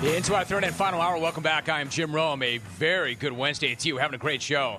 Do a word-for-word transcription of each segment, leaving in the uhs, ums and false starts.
Into our third and final hour. Welcome back. I am Jim Rome. A very good Wednesday to you. Having a great show.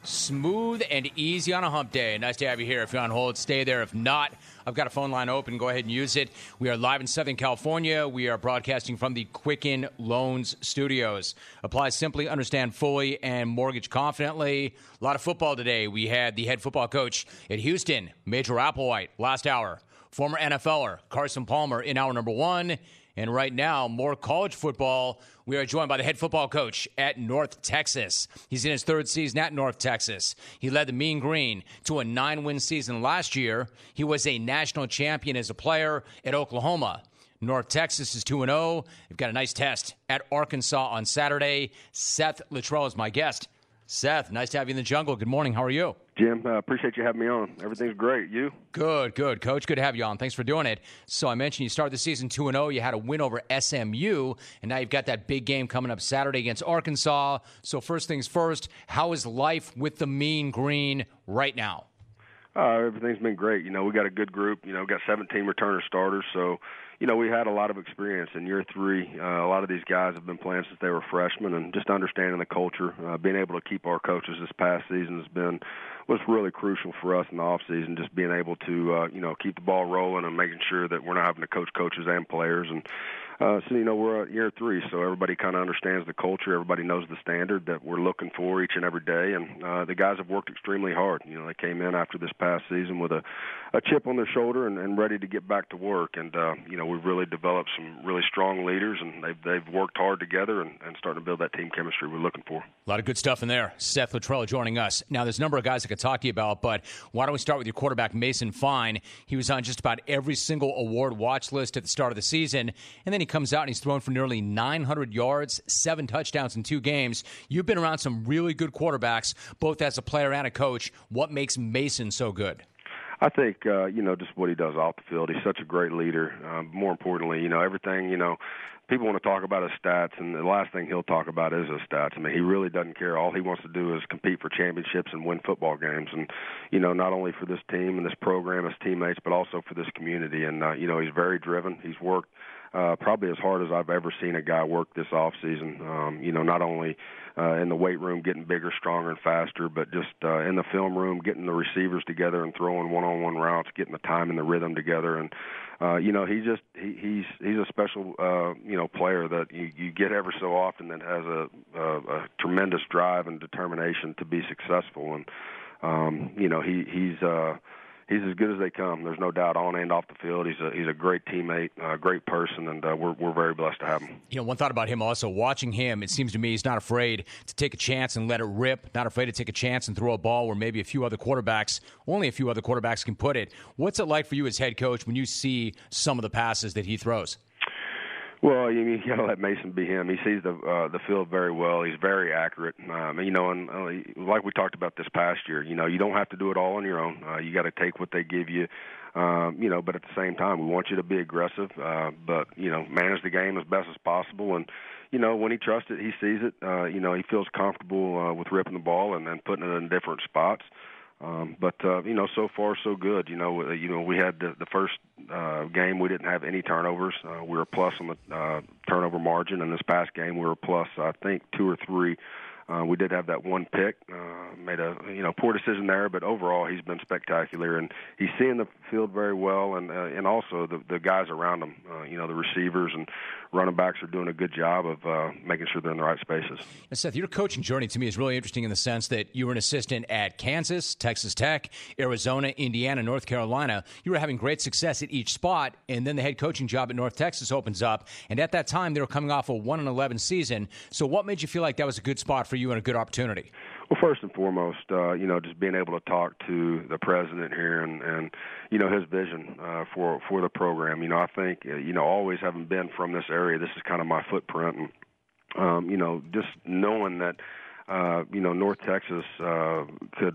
Smooth and easy on a hump day. Nice to have you here. If you're on hold, stay there. If not, I've got a phone line open. Go ahead and use it. We are live in Southern California. We are broadcasting from the Quicken Loans Studios. Apply simply, understand fully, and mortgage confidently. A lot of football today. We had the head football coach at Houston, Major Applewhite, last hour. Former N F L er Carson Palmer in hour number one. And right now, more college football. We are joined by the head football coach at North Texas. He's in his third season at North Texas. He led the Mean Green to a nine-win season last year. He was a national champion as a player at Oklahoma. North Texas is two and oh. They've got a nice test at Arkansas on Saturday. Seth Littrell is my guest. Seth, nice to have you in the jungle. Good morning. How are you? Jim, uh, appreciate you having me on. Everything's great. You? Good, good. Coach, good to have you on. Thanks for doing it. So I mentioned you started the season two and oh. You had a win over S M U, and now you've got that big game coming up Saturday against Arkansas. So first things first, how is life with the Mean Green right now? Uh, everything's been great. You know, we got a good group. You know, we got seventeen returner starters, so you know, we had a lot of experience in year three. Uh, a lot of these guys have been playing since they were freshmen, and just understanding the culture, uh, being able to keep our coaches this past season has been was really crucial for us in the off season. Just being able to, uh, you know, keep the ball rolling and making sure that we're not having to coach coaches and players. And uh, so, you know, we're at year three, so everybody kind of understands the culture. Everybody knows the standard that we're looking for each and every day. And uh, the guys have worked extremely hard. You know, they came in after this past season with a, a chip on their shoulder and, and ready to get back to work. And uh, you know, we've really developed some really strong leaders, and they've they've worked hard together and, and starting to build that team chemistry we're looking for. A lot of good stuff in there. Seth Littrell joining us. Now, there's a number of guys I could talk to you about, but why don't we start with your quarterback, Mason Fine. He was on just about every single award watch list at the start of the season, and then he comes out and he's thrown for nearly nine hundred yards, seven touchdowns in two games. You've been around some really good quarterbacks, both as a player and a coach. What makes Mason so good? I think, uh, you know, just what he does off the field. He's such a great leader. Um, more importantly, you know, everything, you know, people want to talk about his stats, and the last thing he'll talk about is his stats. I mean, he really doesn't care. All he wants to do is compete for championships and win football games. And, you know, not only for this team and this program, his teammates, but also for this community. And, uh, you know, he's very driven. He's worked uh, probably as hard as I've ever seen a guy work this offseason. Um, you know, not only uh, in the weight room getting bigger, stronger, and faster, but just uh, in the film room getting the receivers together and throwing one-on-one routes, getting the time and the rhythm together. And, uh, you know, he just he, he's he's a special, uh, you know, player that you, you get ever so often that has a, a, a tremendous drive and determination to be successful. And, um, you know, he he's uh, – he's as good as they come. There's no doubt on and off the field. He's a he's a great teammate, a great person, and uh, we're we're very blessed to have him. You know, one thought about him also, watching him, it seems to me he's not afraid to take a chance and let it rip, not afraid to take a chance and throw a ball where maybe a few other quarterbacks, only a few other quarterbacks can put it. What's it like for you as head coach when you see some of the passes that he throws? Well, you, you got to let Mason be him. He sees the uh, the field very well. He's very accurate. Um, you know, and uh, like we talked about this past year, you know, you don't have to do it all on your own. Uh, you got to take what they give you. Um, you know, but at the same time, we want you to be aggressive, uh, but you know, manage the game as best as possible. And you know, when he trusts it, he sees it. Uh, you know, he feels comfortable uh, with ripping the ball and then putting it in different spots. Um, but uh, you know, so far so good. You know, uh, you know, we had the, the first uh, game we didn't have any turnovers. Uh, we were plus on the uh, turnover margin, and this past game we were plus, I think, two or three. Uh, we did have that one pick, uh, made a you know poor decision there, but overall he's been spectacular, and he's seeing the field very well, and uh, and also the the guys around him, uh, you know the receivers and running backs are doing a good job of uh, making sure they're in the right spaces. And Seth, your coaching journey to me is really interesting in the sense that you were an assistant at Kansas, Texas Tech, Arizona, Indiana, North Carolina. You were having great success at each spot, and then the head coaching job at North Texas opens up, and at that time they were coming off a one and eleven season. So what made you feel like that was a good spot for you and a good opportunity? Well, first and foremost, uh, you know, just being able to talk to the president here and, and you know, his vision uh, for for the program. You know, I think, uh, you know, always having been from this area, this is kind of my footprint. And, um, you know, just knowing that, uh, you know, North Texas uh, could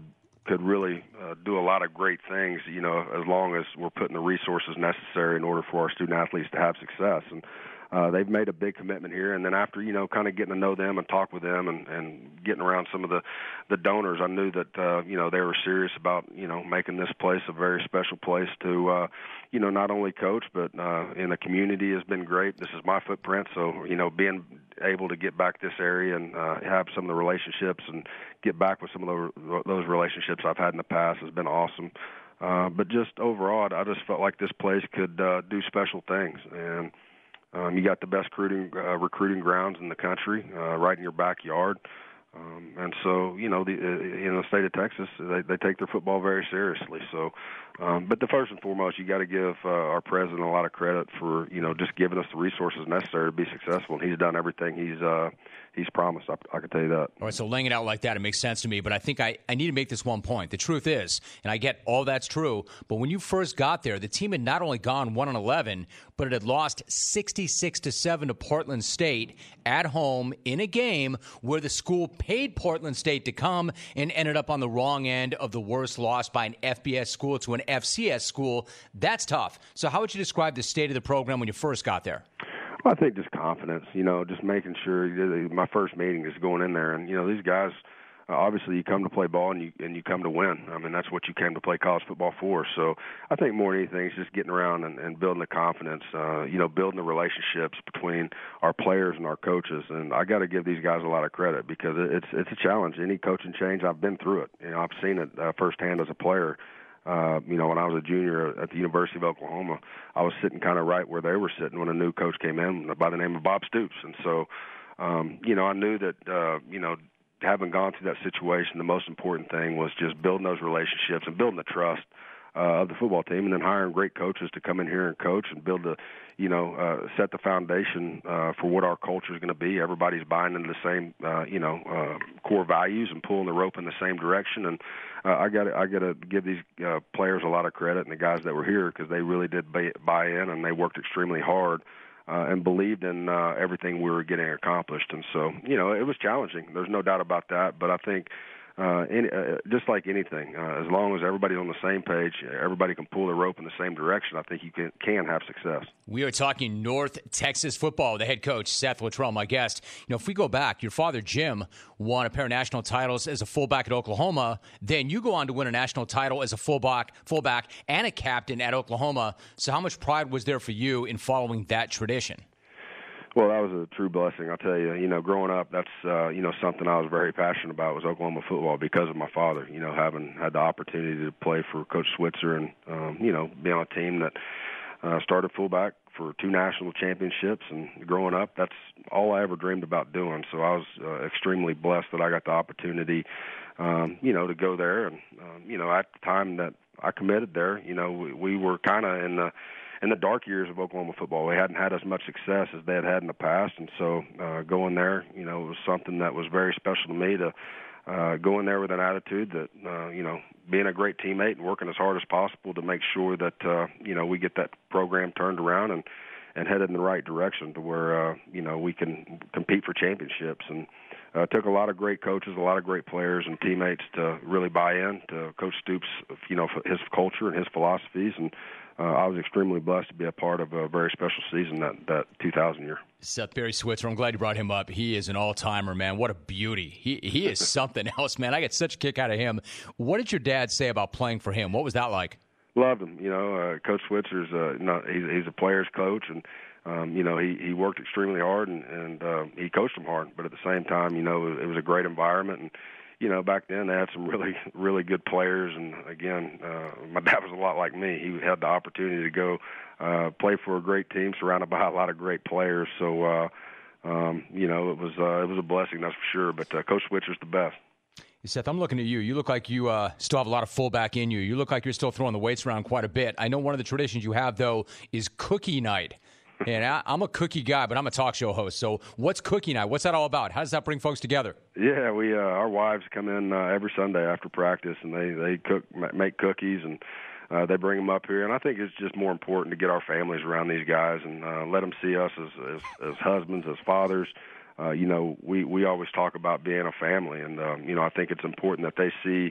could really uh, do a lot of great things, you know, as long as we're putting the resources necessary in order for our student athletes to have success. And uh, they've made a big commitment here. And then after, you know, kind of getting to know them and talk with them and, and getting around some of the, the donors, I knew that, uh, you know, they were serious about, you know, making this place a very special place to, uh, you know, not only coach, but uh, in the community has been great. This is my footprint. So, you know, being able to get back this area and uh, have some of the relationships and get back with some of those, those relationships I've had in the past has been awesome. Uh, but just overall, I just felt like this place could uh, do special things. And um, you got the best recruiting, uh, recruiting grounds in the country uh, right in your backyard. Um, and so, you know, the, uh, in the state of Texas, they, they take their football very seriously. So, um, but the first and foremost, you got to give uh, our president a lot of credit for, you know, just giving us the resources necessary to be successful. And he's done everything he's uh, he's promised. I, I can tell you that. All right, so laying it out like that, it makes sense to me. But I think I, I need to make this one point. The truth is, and I get all that's true, but when you first got there, the team had not only gone one and eleven, but it had lost sixty-six to seven to Portland State at home in a game where the school paid Portland State to come and ended up on the wrong end of the worst loss by an F B S school to an F C S school. That's tough. So how would you describe the state of the program when you first got there? Well, I think just confidence, you know, just making sure. My first meeting is going in there, and, you know, these guys, uh, obviously you come to play ball and you and you come to win. I mean, that's what you came to play college football for. So I think more than anything, it's just getting around and, and building the confidence, uh, you know, building the relationships between our players and our coaches. And I got to give these guys a lot of credit because it's it's a challenge. Any coaching change, I've been through it. You know, I've seen it uh, firsthand as a player. Uh, you know, when I was a junior at the University of Oklahoma, I was sitting kind of right where they were sitting when a new coach came in by the name of Bob Stoops. And so, um, you know, I knew that, uh, you know, having gone through that situation, the most important thing was just building those relationships and building the trust uh, of the football team, and then hiring great coaches to come in here and coach and build the, you know, uh, set the foundation uh, for what our culture is going to be. Everybody's buying into the same, uh, you know, uh, core values and pulling the rope in the same direction. And uh, I got I got to give these uh, players a lot of credit and the guys that were here because they really did buy, buy in and they worked extremely hard. Uh, and believed in uh, everything we were getting accomplished. And so, you know, it was challenging. There's no doubt about that. But I think uh, any, uh, just like anything, uh, as long as everybody's on the same page, everybody can pull the rope in the same direction, I think you can, can have success. We are talking North Texas football. The head coach, Seth Luttrell, my guest. You know, if we go back, your father, Jim, won a pair of national titles as a fullback at Oklahoma. Then you go on to win a national title as a fullback, fullback and a captain at Oklahoma. So how much pride was there for you in following that tradition? Well, that was a true blessing, I'll tell you. You know, growing up, that's, uh, you know, something I was very passionate about was Oklahoma football because of my father, you know, having had the opportunity to play for Coach Switzer and, um, you know, be on a team that uh, started fullback for two national championships. And growing up, that's all I ever dreamed about doing. So I was uh, extremely blessed that I got the opportunity, um, you know, to go there. And, um, you know, at the time that I committed there, you know, we, we were kind of in the, in the dark years of Oklahoma football. We hadn't had as much success as they had had in the past, and so uh, going there, you know, it was something that was very special to me to uh, go in there with an attitude that, uh, you know, being a great teammate and working as hard as possible to make sure that, uh, you know, we get that program turned around and, and headed in the right direction to where, uh, you know, we can compete for championships. And uh, it took a lot of great coaches, a lot of great players and teammates to really buy in to Coach Stoops, you know, his culture and his philosophies. And Uh, I was extremely blessed to be a part of a very special season that, that two thousand year. Seth Barry Switzer, I'm glad you brought him up. He is an all-timer, man. What a beauty. He he is something else, man. I get such a kick out of him. What did your dad say about playing for him? What was that like? Loved him. You know, uh, Coach Switzer's, uh, not, he's, he's a player's coach, and, um, you know, he, he worked extremely hard, and, and uh, he coached them hard. But at the same time, you know, it, it was a great environment, and you know, back then they had some really, really good players. And, again, uh, my dad was a lot like me. He had the opportunity to go uh, play for a great team surrounded by a lot of great players. So, uh, um, you know, it was uh, it was a blessing, that's for sure. But uh, Coach Switzer's the best. Seth, I'm looking at you. You look like you uh, still have a lot of fullback in you. You look like you're still throwing the weights around quite a bit. I know one of the traditions you have, though, is cookie night. And I, I'm a cookie guy, but I'm a talk show host. So what's cookie night? What's that all about? How does that bring folks together? Yeah, we uh, our wives come in uh, every Sunday after practice, and they they cook make cookies, and uh, they bring them up here. And I think it's just more important to get our families around these guys and uh, let them see us as as, as husbands, as fathers. Uh, you know, we we always talk about being a family, and um, you know, I think it's important that they see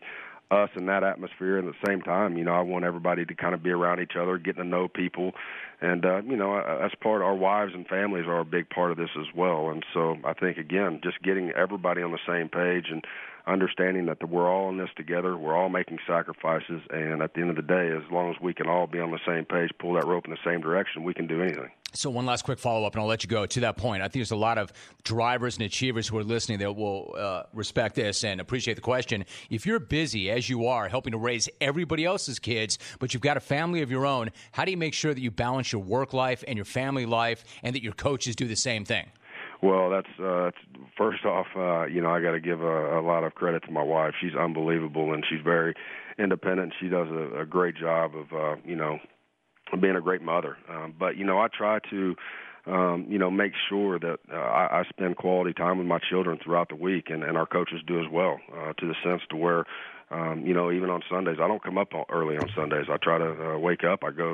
us in that atmosphere. And at the same time, you know, I want everybody to kind of be around each other, getting to know people. And, uh, you know, as part, our wives and families are a big part of this as well. And so I think, again, just getting everybody on the same page and understanding that we're all in this together, we're all making sacrifices, and at the end of the day, as long as we can all be on the same page, pull that rope in the same direction, we can do anything. So one last quick follow-up, and I'll let you go. To that point, I think there's a lot of drivers and achievers who are listening that will uh, respect this and appreciate the question. If you're busy, as you are, helping to raise everybody else's kids, but you've got a family of your own, how do you make sure that you balance your work life and your family life and that your coaches do the same thing? Well, that's uh, first off, uh, you know, I got to give a, a lot of credit to my wife. She's unbelievable, and she's very independent. She does a, a great job of, uh, you know, being a great mother. Um, but, you know, I try to, um, you know, make sure that uh, I, I spend quality time with my children throughout the week, and, and our coaches do as well, uh, to the sense to where, um, you know, even on Sundays, I don't come up early on Sundays. I try to uh, wake up, I go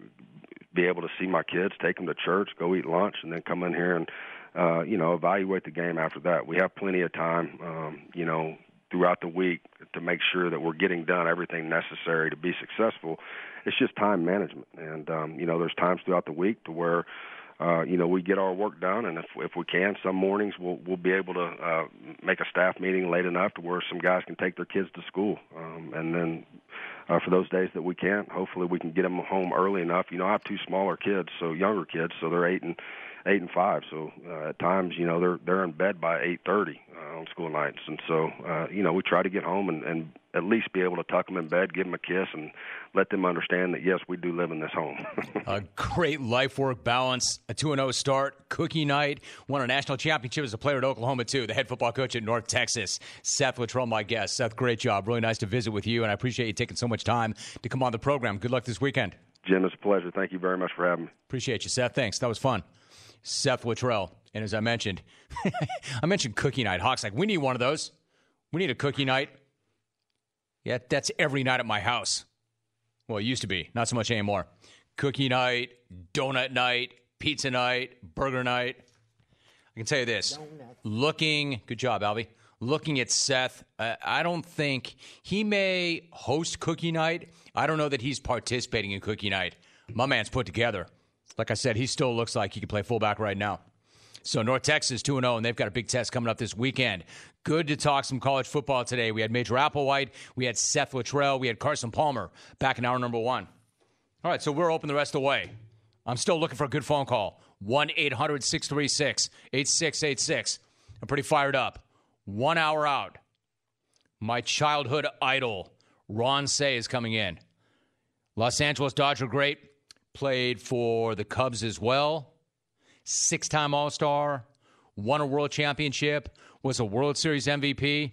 be able to see my kids, take them to church, go eat lunch, and then come in here and, Uh, you know, evaluate the game after that. We have plenty of time, um, you know, throughout the week to make sure that we're getting done everything necessary to be successful. It's just time management. And, um, you know, there's times throughout the week to where, uh, you know, we get our work done. And if if we can, some mornings we'll, we'll be able to uh, make a staff meeting late enough to where some guys can take their kids to school. Um, and then uh, for those days that we can't, hopefully we can get them home early enough. You know, I have two smaller kids, so younger kids, so they're eight and eight and five. So uh, at times, you know, they're they're in bed by eight thirty uh, on school nights, and so uh, you know, we try to get home and, and at least be able to tuck them in bed, give them a kiss, and let them understand that yes, we do live in this home. A great life-work balance. A two and oh start. Cookie night. Won a national championship as a player at Oklahoma too. The head football coach at North Texas, Seth Littrell, my guest. Seth, great job. Really nice to visit with you, and I appreciate you taking so much time to come on the program. Good luck this weekend. Jim, it's a pleasure. Thank you very much for having me. Appreciate you, Seth. Thanks. That was fun. Seth Littrell. And as I mentioned, I mentioned cookie night. Hawk's like, we need one of those. We need a cookie night. Yeah, that's every night at my house. Well, it used to be. Not so much anymore. Cookie night, donut night, pizza night, burger night. I can tell you this. Donut. Looking, good job, Albie. Looking at Seth, uh, I don't think he may host cookie night. I don't know that he's participating in cookie night. My man's put together. Like I said, he still looks like he can play fullback right now. So North Texas two and oh, and they've got a big test coming up this weekend. Good to talk some college football today. We had Major Applewhite, we had Seth Littrell, we had Carson Palmer back in hour number one. All right, so we're open the rest of the way. I'm still looking for a good phone call. one eight hundred six three six eight six eight six. I'm pretty fired up. One hour out. My childhood idol, Ron Cey, is coming in. Los Angeles Dodger great. Played for the Cubs as well. Six-time All-Star. Won a World Championship. Was a World Series M V P.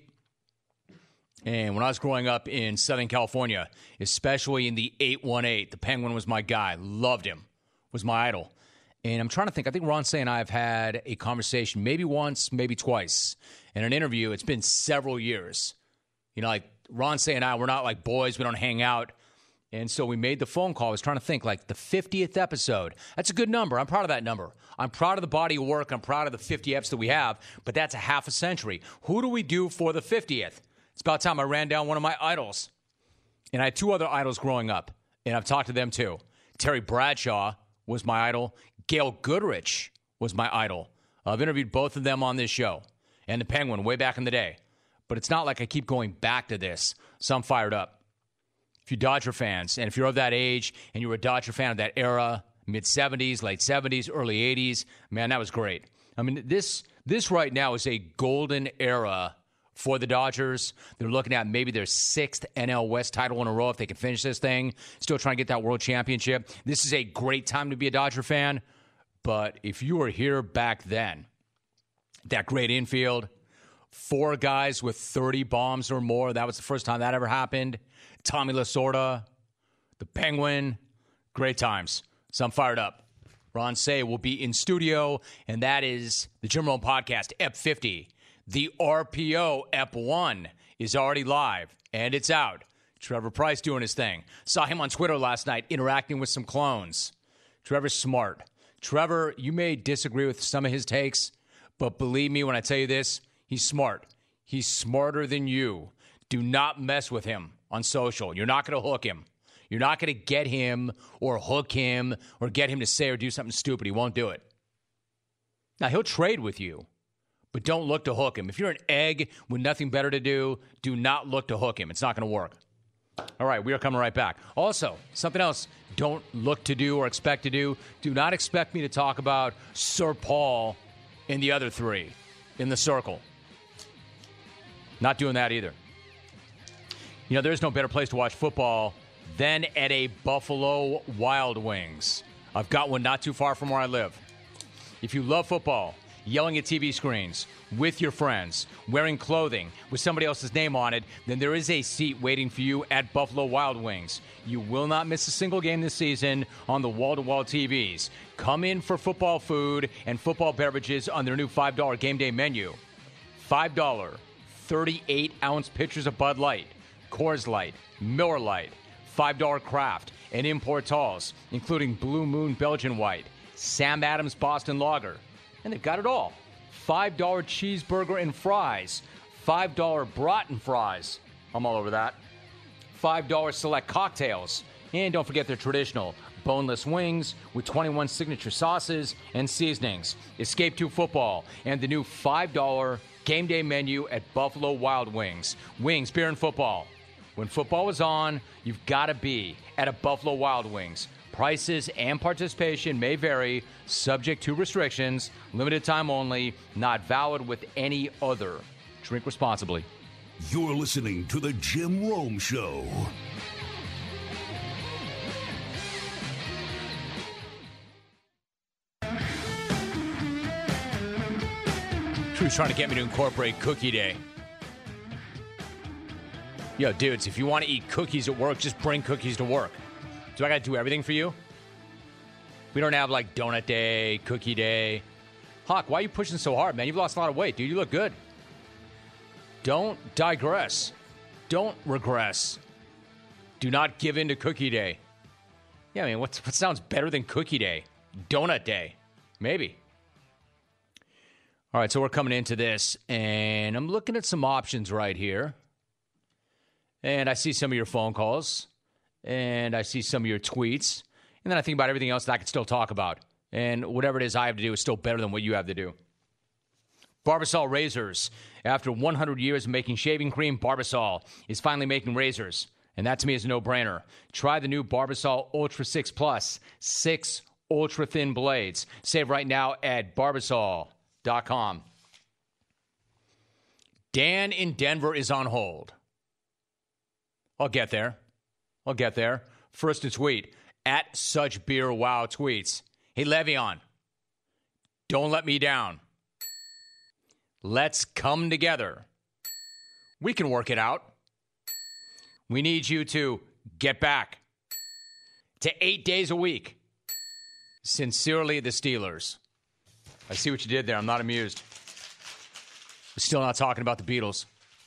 And when I was growing up in Southern California, especially in the eight one eight, the Penguin was my guy. Loved him. Was my idol. And I'm trying to think. I think Ron Cey and I have had a conversation maybe once, maybe twice. In an interview, it's been several years. You know, like Ron Cey and I, we're not like boys. We don't hang out. And so we made the phone call. I was trying to think, like the fiftieth episode. That's a good number. I'm proud of that number. I'm proud of the body of work. I'm proud of the fifty eps that we have, but that's a half a century. Who do we do for the fiftieth? It's about time I ran down one of my idols. And I had two other idols growing up, and I've talked to them too. Terry Bradshaw was my idol. Gail Goodrich was my idol. I've interviewed both of them on this show, and the Penguin way back in the day. But it's not like I keep going back to this, so I'm fired up. If you're Dodger fans, and if you're of that age, and you were a Dodger fan of that era, mid-seventies, late seventies, early eighties, man, that was great. I mean, this this right now is a golden era for the Dodgers. They're looking at maybe their sixth N L West title in a row if they can finish this thing. Still trying to get that world championship. This is a great time to be a Dodger fan. But if you were here back then, that great infield, four guys with thirty bombs or more, that was the first time that ever happened. Tommy Lasorda, the Penguin, great times. So I'm fired up. Ron Cey will be in studio, and that is the Jim Rome Podcast, E P fifty. The R P O E P one is already live, and it's out. Trevor Price doing his thing. Saw him on Twitter last night interacting with some clones. Trevor's smart. Trevor, you may disagree with some of his takes, but believe me when I tell you this, he's smart. He's smarter than you. Do not mess with him on social. You're not going to hook him. You're not going to get him or hook him or get him to say or do something stupid. He won't do it. Now, he'll trade with you, but don't look to hook him. If you're an egg with nothing better to do, do not look to hook him. It's not going to work. All right, we are coming right back. Also, something else don't look to do or expect to do. Do not expect me to talk about Sir Paul and the other three in the circle. Not doing that either. You know, there's no better place to watch football than at a Buffalo Wild Wings. I've got one not too far from where I live. If you love football, yelling at T V screens, with your friends, wearing clothing with somebody else's name on it, then there is a seat waiting for you at Buffalo Wild Wings. You will not miss a single game this season on the wall-to-wall T Vs. Come in for football food and football beverages on their new five dollar game day menu. five dollars, thirty-eight ounce pitchers of Bud Light, Coors Light, Miller Lite, five dollar craft, and import talls, including Blue Moon Belgian White, Sam Adams Boston Lager. And they've got it all. five dollar cheeseburger and fries. five dollar Broughton fries. I'm all over that. five dollar select cocktails. And don't forget their traditional boneless wings with twenty-one signature sauces and seasonings. Escape to football and the new five dollar game day menu at Buffalo Wild Wings. Wings, beer, and football. When football is on, you've got to be at a Buffalo Wild Wings. Prices and participation may vary, subject to restrictions, limited time only, not valid with any other. Drink responsibly. You're listening to The Jim Rome Show. Drew's trying to get me to incorporate Cookie Day. Yo, dudes, if you want to eat cookies at work, just bring cookies to work. Do I got to do everything for you? We don't have, like, Donut Day, Cookie Day. Hawk, why are you pushing so hard, man? You've lost a lot of weight, dude. You look good. Don't digress. Don't regress. Do not give in to Cookie Day. Yeah, I mean, what's, what sounds better than Cookie Day? Donut Day. Maybe. All right, so we're coming into this, and I'm looking at some options right here. And I see some of your phone calls. And I see some of your tweets. And then I think about everything else that I can still talk about. And whatever it is I have to do is still better than what you have to do. Barbasol Razors. After one hundred years of making shaving cream, Barbasol is finally making razors. And that to me is a no-brainer. Try the new Barbasol Ultra six Plus. Six ultra-thin blades. Save right now at barbasol dot com. Dan in Denver is on hold. I'll get there. I'll get there. First to tweet, at Such Beer Wow tweets. Hey, Le'Veon, don't let me down. Let's come together. We can work it out. We need you to get back to eight days a week. Sincerely, the Steelers. I see what you did there. I'm not amused. We're still not talking about the Beatles.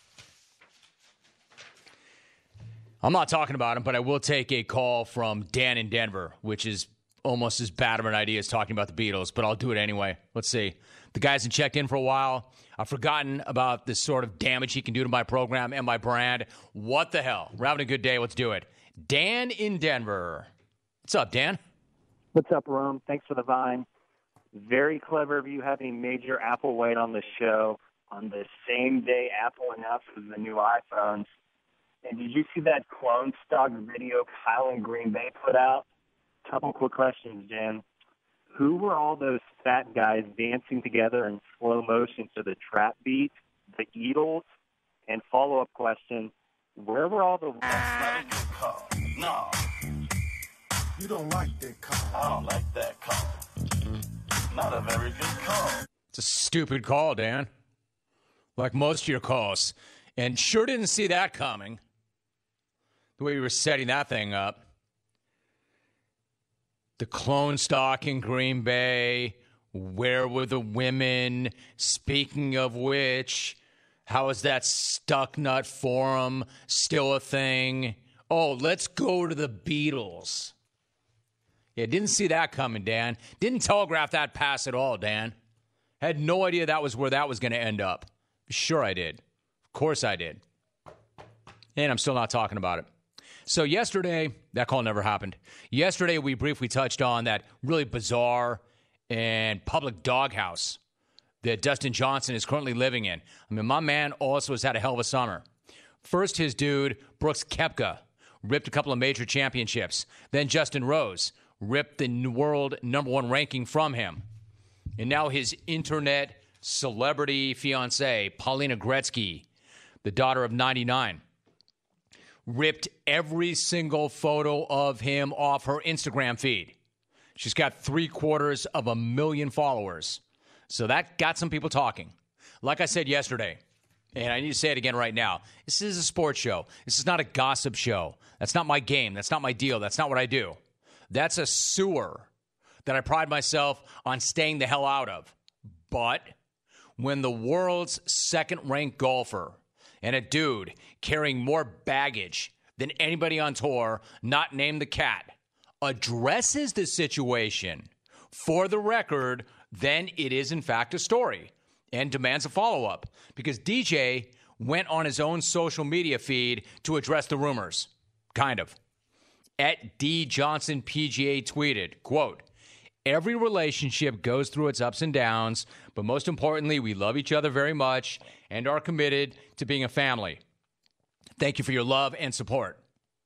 I'm not talking about him, but I will take a call from Dan in Denver, which is almost as bad of an idea as talking about the Beatles, but I'll do it anyway. Let's see. The guy hasn't checked in for a while. I've forgotten about the sort of damage he can do to my program and my brand. What the hell? We're having a good day. Let's do it. Dan in Denver. What's up, Dan? What's up, Rome? Thanks for the Vine. Very clever of you having Major Applewhite on the show on the same day Apple announces the new iPhones. And did you see that clone stock video Kyle in Green Bay put out? Couple quick questions, Jan. Who were all those fat guys dancing together in slow motion to the trap beat? The Eagles? And follow-up question, where were all the... Not a good call. No. You don't like that call. I don't like that call. Not a very good call. It's a stupid call, Dan. Like most of your calls. And sure didn't see that coming. The way we were setting that thing up. The clone stock in Green Bay. Where were the women? Speaking of which, how is that stuck nut forum still a thing? Oh, let's go to the Beatles. Yeah, didn't see that coming, Dan. Didn't telegraph that pass at all, Dan. Had no idea that was where that was going to end up. Sure I did. Of course I did. And I'm still not talking about it. So yesterday, that call never happened. Yesterday, we briefly touched on that really bizarre and public doghouse that Dustin Johnson is currently living in. I mean, my man also has had a hell of a summer. First, his dude, Brooks Koepka, ripped a couple of major championships. Then Justin Rose ripped the world number one ranking from him. And now his internet celebrity fiancée, Paulina Gretzky, the daughter of ninety-nine, ripped every single photo of him off her Instagram feed. She's got three quarters of a million followers. So that got some people talking. Like I said yesterday, and I need to say it again right now, this is a sports show. This is not a gossip show. That's not my game. That's not my deal. That's not what I do. That's a sewer that I pride myself on staying the hell out of. But when the world's second-ranked golfer and a dude carrying more baggage than anybody on tour, not named the Cat, addresses the situation for the record, then it is in fact a story and demands a follow-up, because D J went on his own social media feed to address the rumors. Kind of. At D Johnson P G A tweeted, quote, "Every relationship goes through its ups and downs, but most importantly, we love each other very much and are committed to being a family. Thank you for your love and support."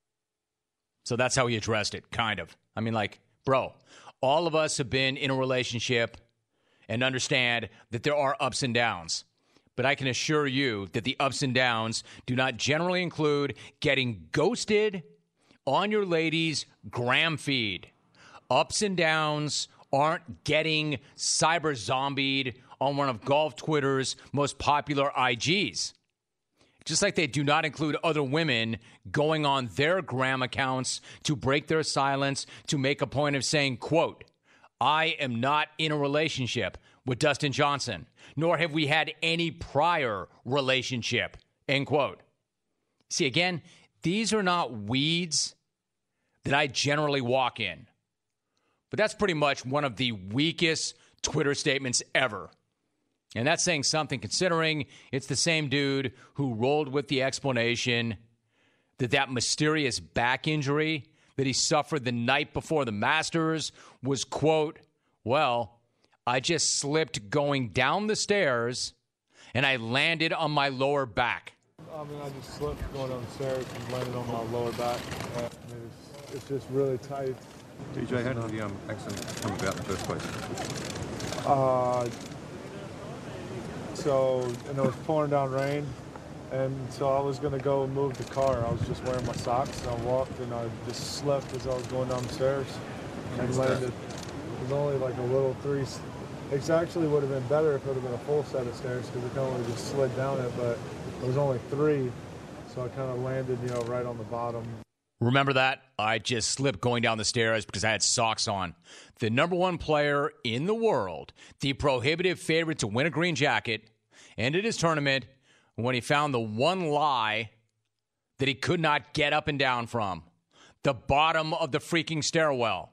So that's how he addressed it, kind of. I mean, like, bro, all of us have been in a relationship and understand that there are ups and downs. But I can assure you that the ups and downs do not generally include getting ghosted on your lady's gram feed. Ups and downs aren't getting cyber zombied on one of golf Twitter's most popular I Gs. Just like they do not include other women going on their gram accounts to break their silence to make a point of saying, quote, "I am not in a relationship with Dustin Johnson, nor have we had any prior relationship," end quote. See, again, these are not weeds that I generally walk in. But that's pretty much one of the weakest Twitter statements ever. And that's saying something, considering it's the same dude who rolled with the explanation that that mysterious back injury that he suffered the night before the Masters was, quote, "Well, I just slipped going down the stairs and I landed on my lower back." I mean, I just slipped going down the stairs and landed on my lower back. I mean, it's, it's just really tight. D J, how did the um, accident come about in the first place? Uh, so, and it was pouring down rain, and so I was going to go move the car. I was just wearing my socks, and I walked, and I just slipped as I was going down the stairs and landed. It was only like a little three. It actually would have been better if it would have been a full set of stairs, because it only just slid down it, but it was only three, so I kind of landed, you know, right on the bottom. Remember that? I just slipped going down the stairs because I had socks on. The number one player in the world, the prohibitive favorite to win a green jacket, ended his tournament when he found the one lie that he could not get up and down from. The bottom of the freaking stairwell.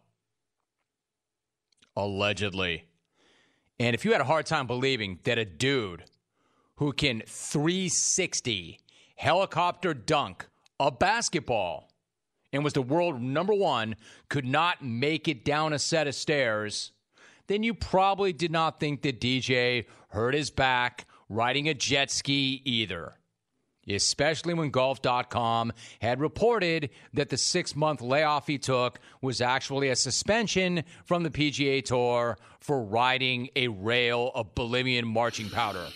Allegedly. And if you had a hard time believing that a dude who can three sixty helicopter dunk a basketball and was the world number one could not make it down a set of stairs, then you probably did not think that D J hurt his back riding a jet ski either. Especially when golf dot com had reported that the six-month layoff he took was actually a suspension from the P G A Tour for riding a rail of Bolivian marching powder.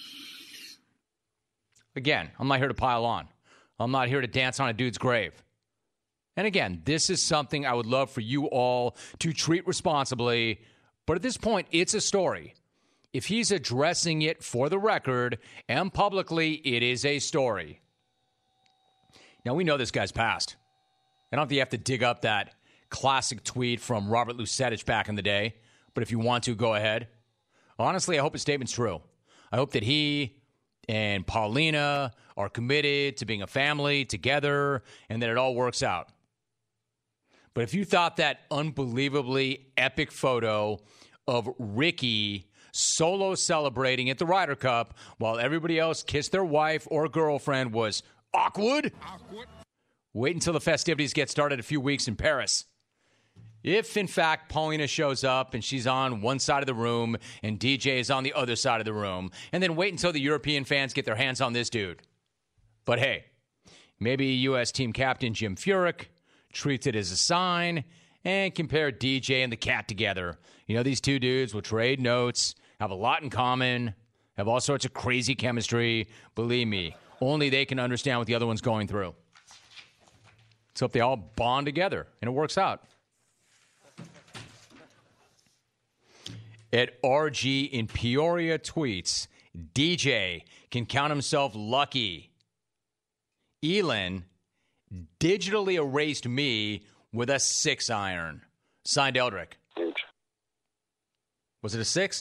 Again, I'm not here to pile on. I'm not here to dance on a dude's grave. And again, this is something I would love for you all to treat responsibly, but at this point, it's a story. If he's addressing it for the record and publicly, it is a story. Now, we know this guy's past. I don't think you have to dig up that classic tweet from Robert Lucetich back in the day, but if you want to, go ahead. Honestly, I hope his statement's true. I hope that he and Paulina are committed to being a family together and that it all works out. But if you thought that unbelievably epic photo of Ricky solo celebrating at the Ryder Cup while everybody else kissed their wife or girlfriend was Awkward? Awkward. Wait until the festivities get started a few weeks in Paris. If, in fact, Paulina shows up and she's on one side of the room and D J is on the other side of the room, and then wait until the European fans get their hands on this dude. But hey, maybe U S team captain Jim Furyk treats it as a sign and compare D J and the cat together. You know, these two dudes will trade notes, have a lot in common, have all sorts of crazy chemistry. Believe me, only they can understand what the other one's going through. So if they all bond together and it works out. At R G in Peoria tweets, D J can count himself lucky. Elin digitally erased me with a six iron. Signed Eldrick. Was it a six?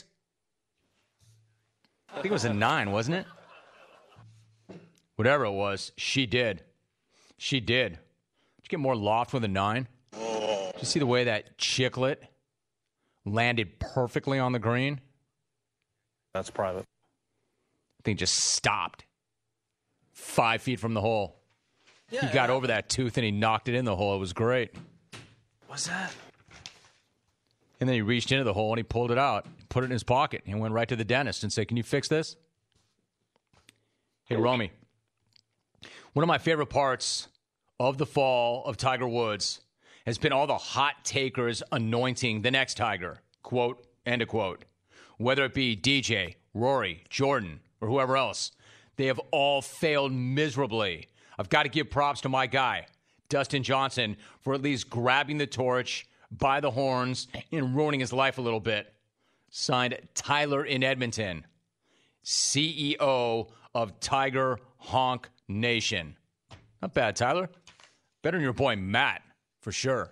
I think it was a nine, wasn't it? Whatever it was, she did. She did. Did you get more loft with a nine? Did you see the way that chiclet landed perfectly on the green? That's private. I think just stopped five feet from the hole. Yeah, he got yeah. over that tooth and he knocked it in the hole. It was great. What's that? And then he reached into the hole and he pulled it out, put it in his pocket, and went right to the dentist and said, "Can you fix this?" Hey, Romy, one of my favorite parts of the fall of Tiger Woods has been all the hot takers anointing the next Tiger, quote, end of quote. Whether it be D J, Rory, Jordan, or whoever else, they have all failed miserably. I've got to give props to my guy, Dustin Johnson, for at least grabbing the torch by the horns and ruining his life a little bit. Signed, Tyler in Edmonton, C E O of Tiger Honk Nation. Not bad, Tyler. Better than your boy Matt, for sure.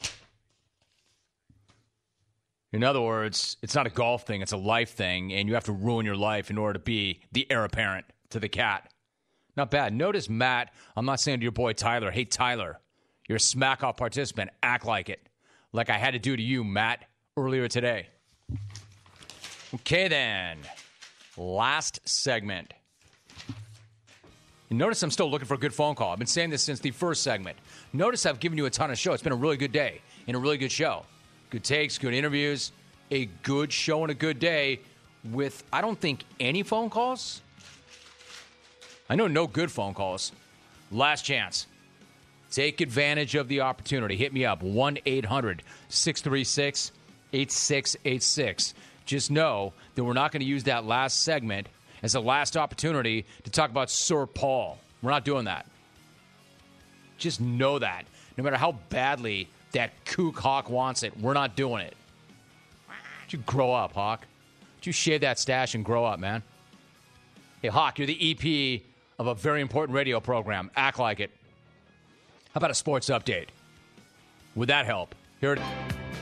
In other words, it's not a golf thing, it's a life thing, and you have to ruin your life in order to be the heir apparent to the cat. Not bad. Notice, Matt, I'm not saying to your boy Tyler, "Hey, Tyler, you're a smack-off participant. Act like it." Like I had to do to you, Matt, earlier today. Okay, then. Last segment. And notice I'm still looking for a good phone call. I've been saying this since the first segment. Notice I've given you a ton of show. It's been a really good day and a really good show. Good takes, good interviews, a good show and a good day with, I don't think, any phone calls. I know no good phone calls. Last chance. Take advantage of the opportunity. Hit me up, one eight hundred six three six eight six eight six. Just know that we're not going to use that last segment as a last opportunity to talk about Sir Paul. We're not doing that. Just know that. No matter how badly that kook Hawk wants it, we're not doing it. Why don't you grow up, Hawk? Why don't you shave that stash and grow up, man? Hey, Hawk, you're the E P of a very important radio program. Act like it. How about a sports update? Would that help? Here it is.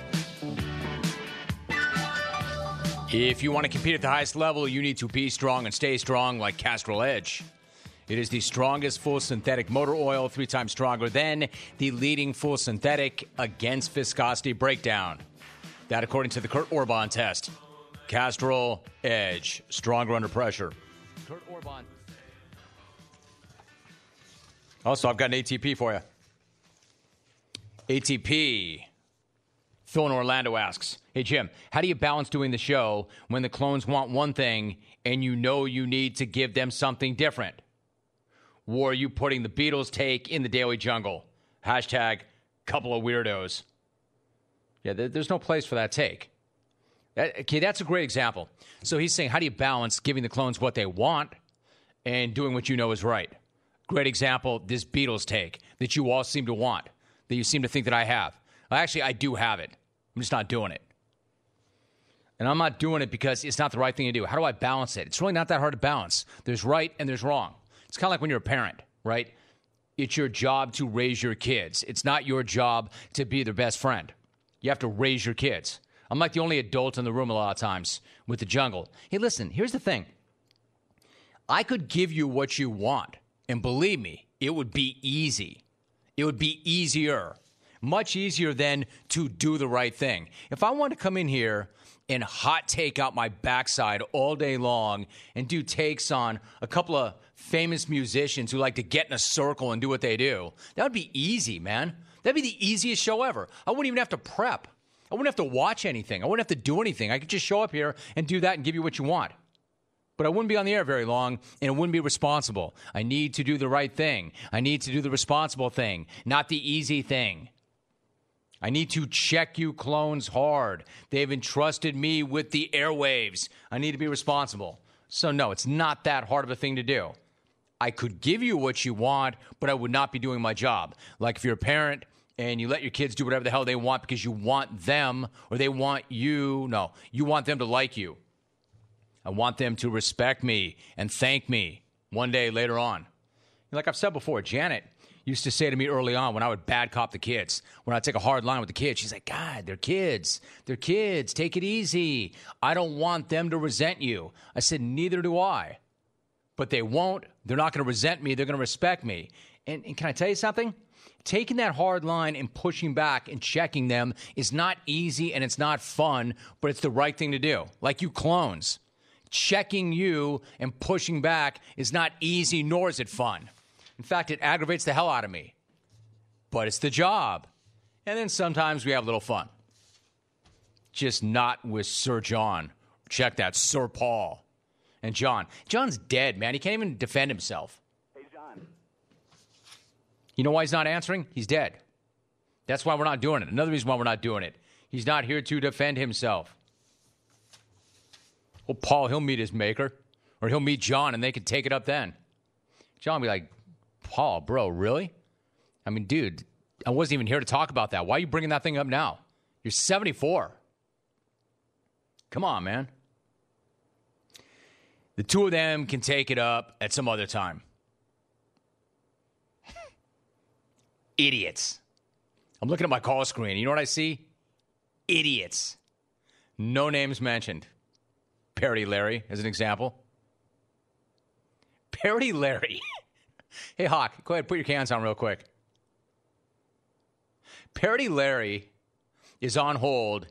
If you want to compete at the highest level, you need to be strong and stay strong like Castrol Edge. It is the strongest full synthetic motor oil, three times stronger than the leading full synthetic against viscosity breakdown. That according to the Kurt Orban test. Castrol Edge, stronger under pressure. Kurt Orban. Also, I've got an A T P for you. A T P. Phil in Orlando asks, "Hey, Jim, how do you balance doing the show when the clones want one thing and you know you need to give them something different? Or are you putting the Beatles take in the Daily Jungle? Hashtag couple of weirdos." Yeah, there's no place for that take. That, okay, that's a great example. So he's saying, how do you balance giving the clones what they want and doing what you know is right? Great example, this Beatles take that you all seem to want, that you seem to think that I have. Well, actually, I do have it. I'm just not doing it. And I'm not doing it because it's not the right thing to do. How do I balance it? It's really not that hard to balance. There's right and there's wrong. It's kind of like when you're a parent, right? It's your job to raise your kids. It's not your job to be their best friend. You have to raise your kids. I'm like the only adult in the room a lot of times with the jungle. Hey, listen, here's the thing. I could give you what you want, and believe me, it would be easy. It would be easier. Much easier than to do the right thing. If I want to come in here and hot take out my backside all day long and do takes on a couple of famous musicians who like to get in a circle and do what they do. That would be easy, man. That'd be the easiest show ever. I wouldn't even have to prep. I wouldn't have to watch anything. I wouldn't have to do anything. I could just show up here and do that and give you what you want. But I wouldn't be on the air very long, and it wouldn't be responsible. I need to do the right thing. I need to do the responsible thing, not the easy thing. I need to check you clones hard. They've entrusted me with the airwaves. I need to be responsible. So, no, it's not that hard of a thing to do. I could give you what you want, but I would not be doing my job. Like if you're a parent and you let your kids do whatever the hell they want because you want them or they want you. No, you want them to like you. I want them to respect me and thank me one day later on. Like I've said before, Janet used to say to me early on when I would bad cop the kids, when I'd take a hard line with the kids, she's like, God, they're kids. They're kids. Take it easy. I don't want them to resent you. I said, neither do I. But they won't. They're not going to resent me. They're going to respect me. And, and can I tell you something? Taking that hard line and pushing back and checking them is not easy and it's not fun, but it's the right thing to do. Like you clones. Checking you and pushing back is not easy, nor is it fun. In fact, it aggravates the hell out of me. But it's the job. And then sometimes we have a little fun. Just not with Sir John. Check that, Sir Paul. And John. John's dead, man. He can't even defend himself. Hey, John. You know why he's not answering? He's dead. That's why we're not doing it. Another reason why we're not doing it. He's not here to defend himself. Well, Paul, he'll meet his maker. Or he'll meet John, and they can take it up then. John will be like, Paul, bro, really? I mean, dude, I wasn't even here to talk about that. Why are you bringing that thing up now? You're seventy-four. Come on, man. The two of them can take it up at some other time. Idiots. I'm looking at my call screen. You know what I see? Idiots. No names mentioned. Parody Larry, as an example. Parody Larry. Hey, Hawk, go ahead, put your cans on real quick. Parody Larry is on hold,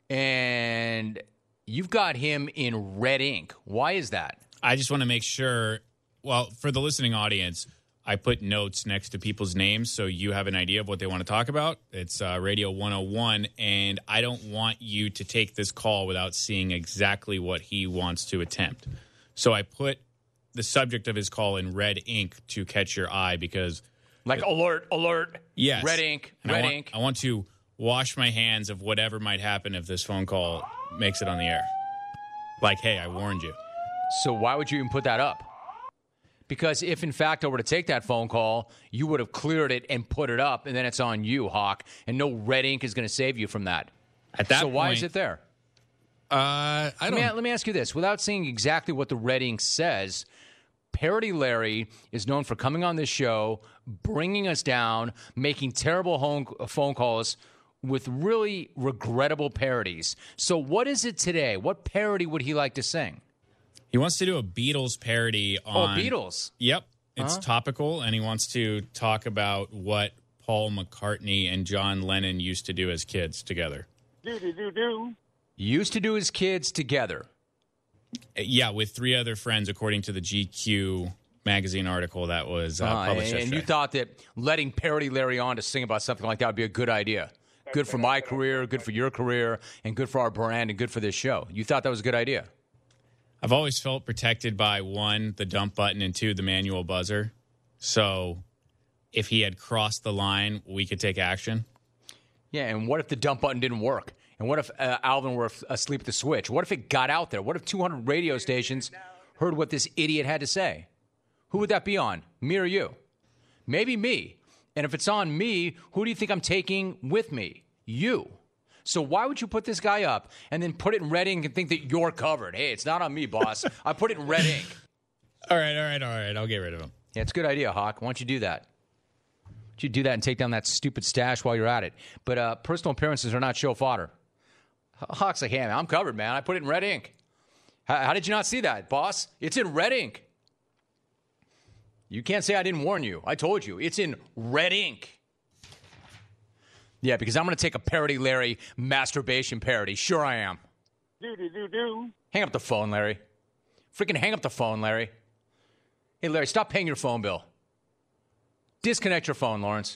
and you've got him in red ink. Why is that? I just want to make sure, well, for the listening audience, I put notes next to people's names so you have an idea of what they want to talk about. It's uh, Radio one oh one, and I don't want you to take this call without seeing exactly what he wants to attempt. So I put the subject of his call in red ink to catch your eye because... Like it, alert, alert. Yes. Red ink, and red I want, ink. I want to wash my hands of whatever might happen if this phone call makes it on the air. Like, hey, I warned you. So why would you even put that up? Because if, in fact, I were to take that phone call, you would have cleared it and put it up, and then it's on you, Hawk, and no red ink is going to save you from that. At that so why point, is it there? Uh, I don't... Let me, let me ask you this. Without seeing exactly what the red ink says, Parody Larry is known for coming on this show, bringing us down, making terrible home, phone calls with really regrettable parodies. So what is it today? What parody would he like to sing? He wants to do a Beatles parody on... Oh, Beatles. Yep. It's Uh-huh. topical, and he wants to talk about what Paul McCartney and John Lennon used to do as kids together. Do-do-do-do. Used to do as kids together. Yeah, with three other friends, according to the G Q magazine article that was uh, Uh, published and yesterday. you thought that letting Parody Larry on to sing about something like that would be a good idea. Good for my career, good for your career, and good for our brand, and good for this show. You thought that was a good idea. I've always felt protected by, one, the dump button, and two, the manual buzzer. So if he had crossed the line, we could take action. Yeah, and what if the dump button didn't work? And what if uh, Alvin were f- asleep at the switch? What if it got out there? What if two hundred radio stations heard what this idiot had to say? Who would that be on? Me or you? Maybe me. And if it's on me, who do you think I'm taking with me? You. So why would you put this guy up and then put it in red ink and think that you're covered? Hey, it's not on me, boss. I put it in red ink. All right, all right, all right. I'll get rid of him. Yeah, it's a good idea, Hawk. Why don't you do that? Why don't you do that and take down that stupid stash while you're at it? But uh, personal appearances are not show fodder. Hawk's like, hey, man, I'm covered, man. I put it in red ink. How, how did you not see that, boss? It's in red ink. You can't say I didn't warn you. I told you. It's in red ink. Yeah, because I'm going to take a Parody Larry masturbation parody. Sure I am. Do-do-do-do. Hang up the phone, Larry. Freaking hang up the phone, Larry. Hey, Larry, stop paying your phone bill. Disconnect your phone, Lawrence.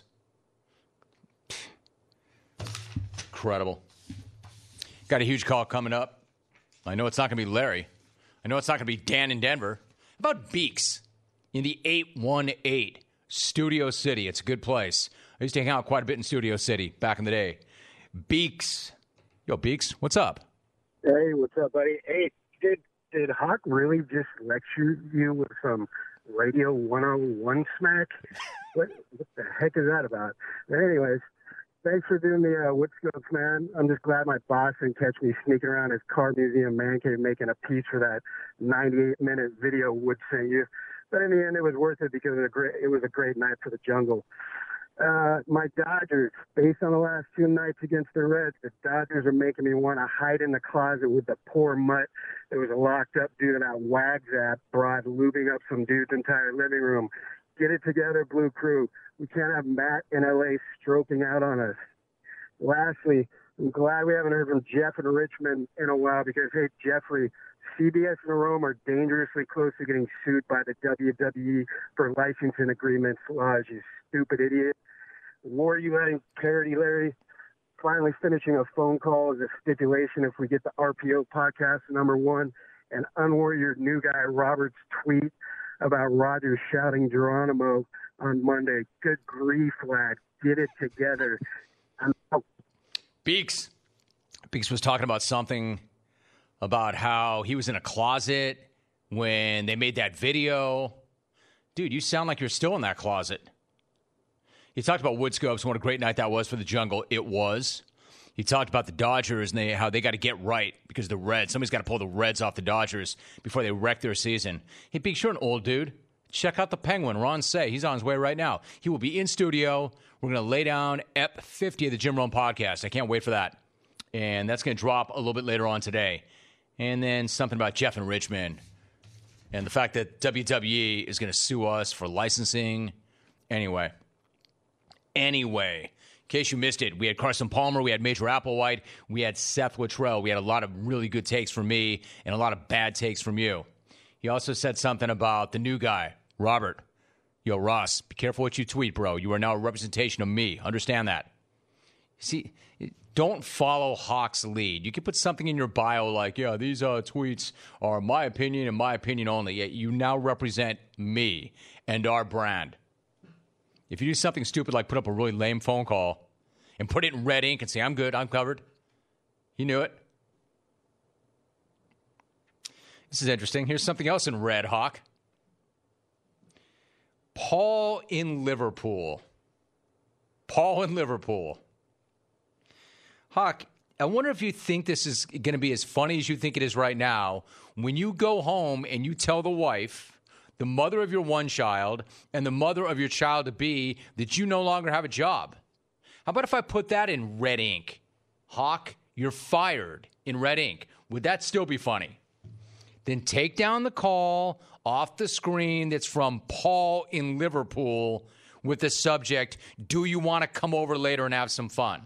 Incredible. Got a huge call coming up. I know it's not going to be Larry. I know it's not going to be Dan in Denver. How about Beeks in the eight one eight, Studio City? It's a good place. I used to hang out quite a bit in Studio City back in the day. Beeks. Yo, Beeks, what's up? Hey, what's up, buddy? Hey, did did Hawk really just lecture you with some Radio one oh one smack? What, what the heck is that about? But anyways, thanks for doing the uh, wood scopes, man. I'm just glad my boss didn't catch me sneaking around his car museum man cave making a piece for that ninety-eight minute video Wood sent you. But in the end, it was worth it because it was a great, it was a great night for the jungle. Uh, my Dodgers, based on the last two nights against the Reds, the Dodgers are making me want to hide in the closet with the poor mutt that was a locked up dude in that Wags app brought lubing up some dude's entire living room. Get it together, Blue Crew. We can't have Matt in L A stroking out on us. Lastly, I'm glad we haven't heard from Jeff in Richmond in a while because, hey, Jeffrey, C B S and Rome are dangerously close to getting sued by the W W E for licensing agreements laws, you stupid idiot. War you letting parody, Larry? Finally finishing a phone call as a stipulation if we get the R P O podcast number one and unwar your new guy Robert's tweet about Rogers shouting Geronimo on Monday. Good grief, lad. Get it together. I'm out. Beeks. Beeks was talking about something about how he was in a closet when they made that video. Dude, you sound like you're still in that closet. He talked about wood scopes and what a great night that was for the jungle. It was. He talked about the Dodgers and they, how they got to get right because the Reds. Somebody's got to pull the Reds off the Dodgers before they wreck their season. Hey, Beeks, you're an old dude. Check out the Penguin, Ron Say. He's on his way right now. He will be in studio. We're going to lay down Ep fifty of the Jim Rome podcast. I can't wait for that. And that's going to drop a little bit later on today. And then something about Jeff and Richmond and the fact that W W E is going to sue us for licensing. Anyway. Anyway, in case you missed it, we had Carson Palmer, we had Major Applewhite, we had Seth Luttrell. We had a lot of really good takes from me and a lot of bad takes from you. He also said something about the new guy, Robert. Yo, Ross, be careful what you tweet, bro. You are now a representation of me. Understand that. See, don't follow Hawk's lead. You can put something in your bio like, yeah, these uh, tweets are my opinion and my opinion only. Yet you now represent me and our brand. If you do something stupid like put up a really lame phone call and put it in red ink and say, I'm good, I'm covered, he knew it. This is interesting. Here's something else in red, Hawk. Paul in Liverpool. Paul in Liverpool. Hawk, I wonder if you think this is going to be as funny as you think it is right now when you go home and you tell the wife, the mother of your one child, and the mother of your child-to-be, that you no longer have a job. How about if I put that in red ink? Hawk, you're fired in red ink. Would that still be funny? Then take down the call off the screen that's from Paul in Liverpool with the subject, do you want to come over later and have some fun?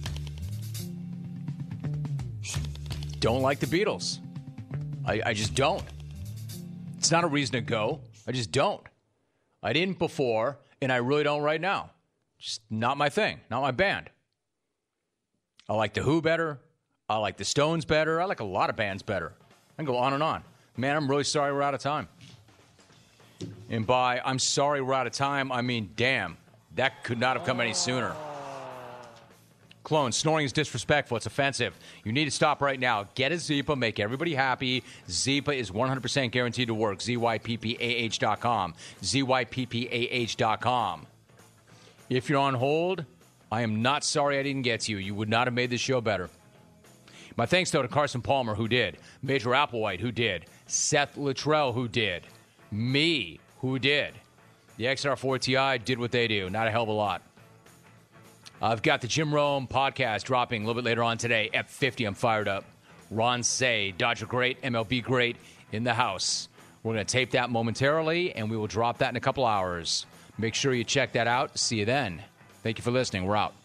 Don't like the Beatles. I, I just don't. It's not a reason to go. I just don't. I didn't before, and I really don't right now. Just not my thing, not my band. I like The Who better. I like the Stones better. I like a lot of bands better. I can go on and on. Man, I'm really sorry we're out of time. And by I'm sorry we're out of time, I mean, damn, that could not have come any sooner. Clone, snoring is disrespectful. It's offensive. You need to stop right now. Get a Zyppa. Make everybody happy. Zyppa is one hundred percent guaranteed to work. Z Y P P A H dot com. Z Y P P A H dot com. If you're on hold, I am not sorry I didn't get to you. You would not have made this show better. My thanks, though, to Carson Palmer, who did. Major Applewhite, who did. Seth Luttrell, who did. Me, who did. The X R four T I did what they do. Not a hell of a lot. I've got the Jim Rome podcast dropping a little bit later on today at fifty. I'm fired up. Ron Say, Dodger great, M L B great in the house. We're going to tape that momentarily, and we will drop that in a couple hours. Make sure you check that out. See you then. Thank you for listening. We're out.